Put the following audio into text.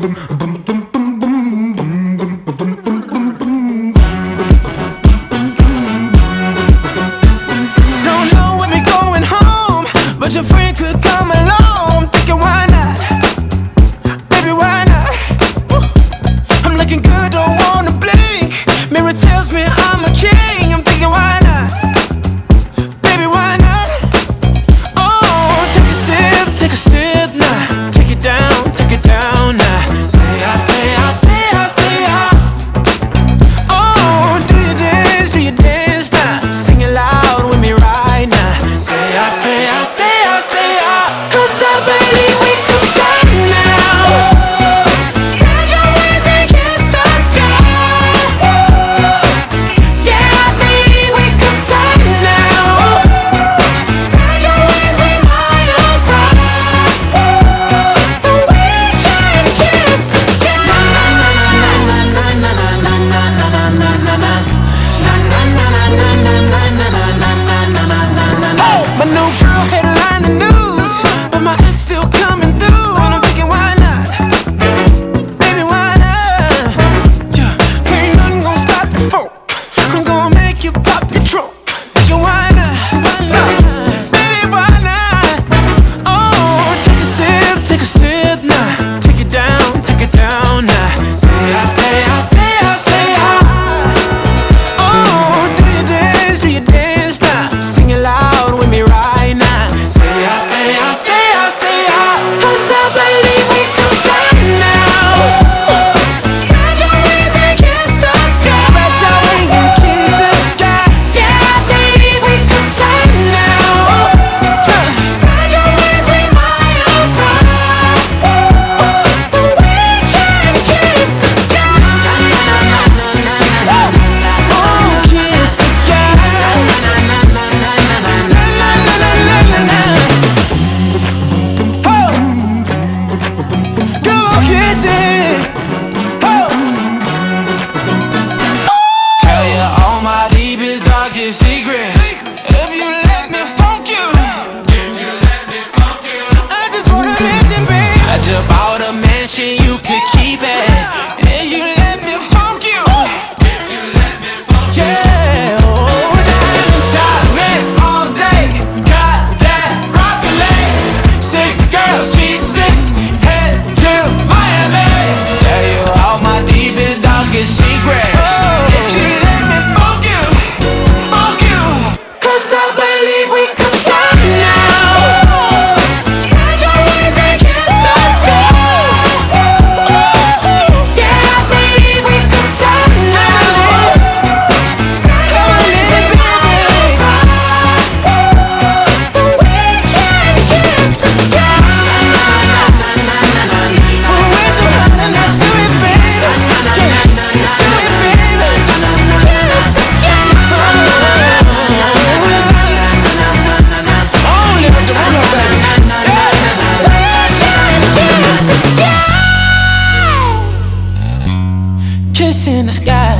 Don't know when we going home, but your friend could come along. I'm thinking why not? Baby, why not? I'm looking good, don't wanna blink. Mirror tells me I'm a king. I'm thinking why not? Baby, why not? Oh, take a sip now. Take it down now. Say I. Oh, do you dance now? Sing it loud with me right now. Say I. 'Cause I believe we can fly now. Spread your wings and kiss the sky. Yeah, I believe we can fly now. Spread your wings and miles high, so we can kiss the sky. My new girl headline the news, but my ex still coming through, and I'm thinking why not? Baby, why not? Yeah, ain't nothing gonna stop the funk. I'm gonna make you pop your trunk. Thinking why not? Baby, why not? Oh, take a sip now. Take it down now. Say I. Oh, do you dance now? Sing it loud with me right now. Say I. 'Cause I believe we can fly now. Spread your wings and kiss the sky. Yeah, I believe we can fly now. Spread your wings and miles high, so we can kiss the sky. Oh, kiss the sky. Go kiss it. Oh. Tell you all my deepest, darkest secrets. If you let me funk you. I just wanna mention, babe, I just bought a mansion, you could keep it. If you let me funk you. Yeah, oh, diamonds, diamonds all day. Got that rocket leg. 6 girls, G6, head to Miami. Tell you all my deepest, darkest secrets. If you let me funk you. 'Cause I believe we can fly now. Spread your wings and kiss the sky. Yeah, I believe we can fly now. Spread your wings and miles high, so we can kiss the sky. We're together now, do it, baby. Do it, baby. Kiss the sky. Only with the real, baby. Kiss the sky. Kiss in the sky.